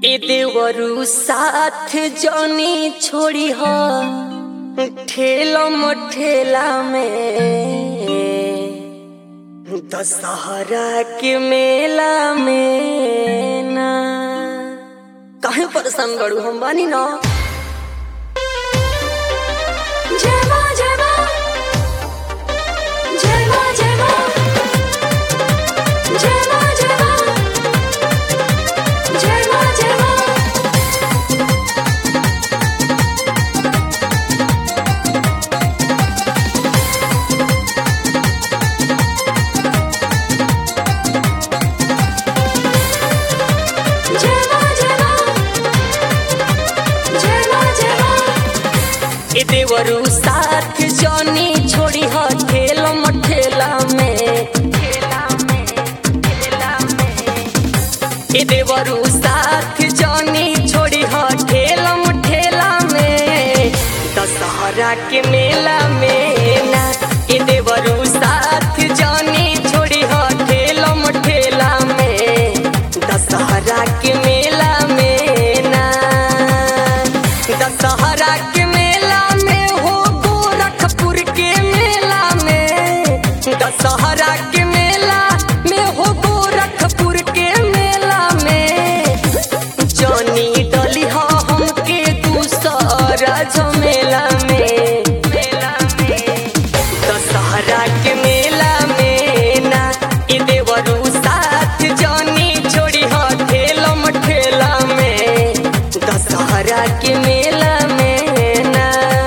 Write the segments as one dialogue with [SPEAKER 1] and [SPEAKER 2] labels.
[SPEAKER 1] ए देवरु साथ जनी छोड़ी हो ठेला मठेला में दशहरा के मेला में ना काहे परेशान करू हम बानी ना।
[SPEAKER 2] जय मां जय मां जय मां जय मां जय मां जय मां जय मां जय मां
[SPEAKER 1] ए देवरु साथ जनी छोड़ी हो ठेला मठेला में ए देवरु साथ जनी छोड़ी हो ठेला मठेला में दशहरा के मेला में ना। ए देवरु साथ जनी छोड़ी हो ठेला मठेला में दशहरा के मेला में ना। दशहरा के दशहरा के मेला में हो गोरखपुर के मेला में जनी डली हो हमके दूसरा झमेला में दशहरा के मेला में ना। ए देवरु साथ जनी छोड़ी हो ठेला मठेला में दशहरा के मेला में ना।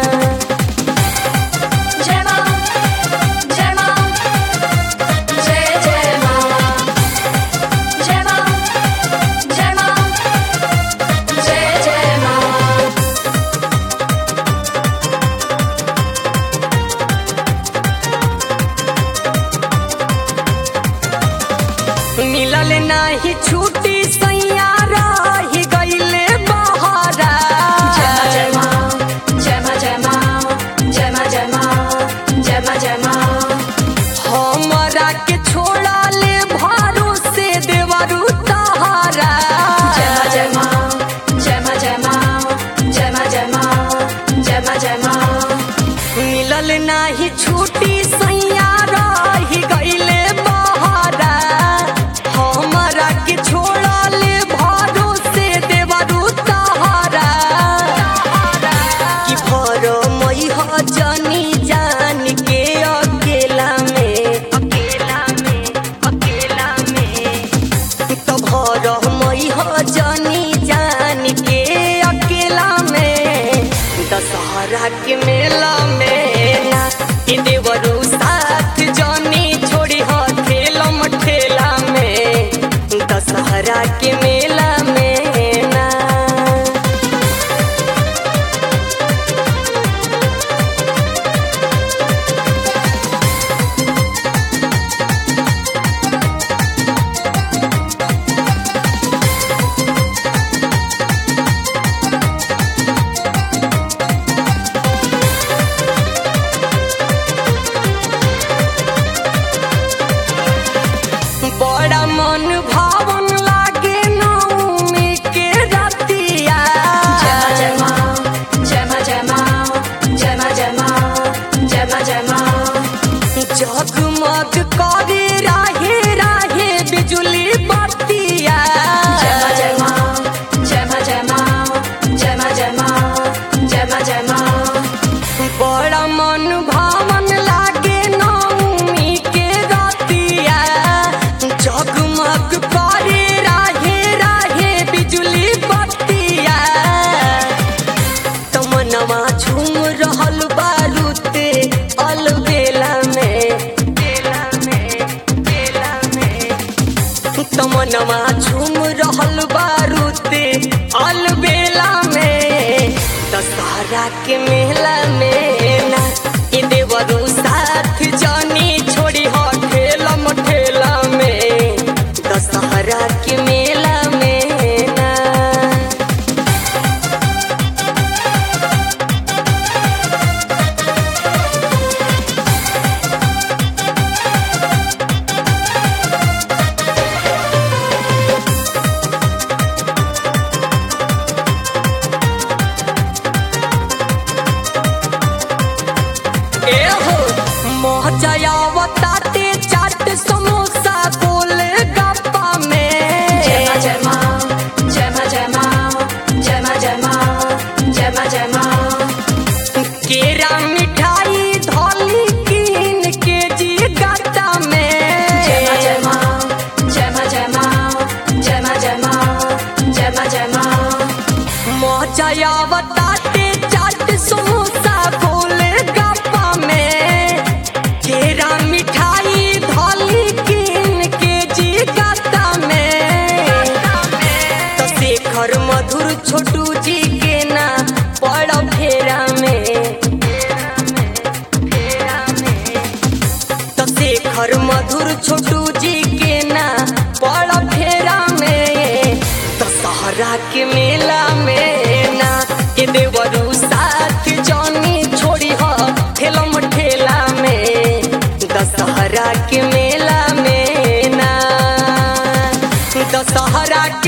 [SPEAKER 1] मिलल नाही छुट्टी सैया रही गईले बहरा।
[SPEAKER 2] जय मां जय मां जय मां जय मां जय मां जय मां जय मां
[SPEAKER 1] हमरा के छोड़ा ले भरोसे देवरु तहारा।
[SPEAKER 2] जय मां जय मां जय मां जय मां जय मां जय मां जय मां
[SPEAKER 1] मिलल नाही छुट्टी सैया रही गईले बहरा। हमरा के छोड़ा ले भरोसे देवरु तहारा कि भर मई हो जनी जान के अकेला में तो भर मई हो जनी जान के अकेला में दशहरा के मेला में ना। ए देवरु साथ जनी छोड़ी हो ठेला मठेला में दशहरा के मेला में ना। बड़ा मन भावन लागे नवमी के रातिया।
[SPEAKER 2] जय मां जय मां जय मां जय मां जय मां जय मां जय मां
[SPEAKER 1] जगमग करे राहे राहे बिजुली बत्तिया।
[SPEAKER 2] जय मां जय मां जय मां जय मां जय मां जय मां जय मां
[SPEAKER 1] बड़ा मन भावन लागे नवमी के रातिया। जगमग करे राहे राहे बिजुली बत्तिया। तमनवा झूम रहल बारूते अलबेला में तमनवा झूम रहल बारूते अलबेला में दशहरा के मेला में ना। ए देवरु साथ जनी छोड़ी हो ठेला मठेला में दशहरा के मेला में ना। मजा आवताते चाट समोसा गोल गप्पा में केरा मिठाई धोली किन के जी गाता में तो शेखर मधुर छोटू जी के ना पड़ फेरा में तो शेखर मधुर छोटू जी के ना पड़ फेरा में दशहरा के मेला में ना के देवरू साथ जानी छोड़ी हो ठेलम ठेला में दशहरा के मेला में ना दशहरा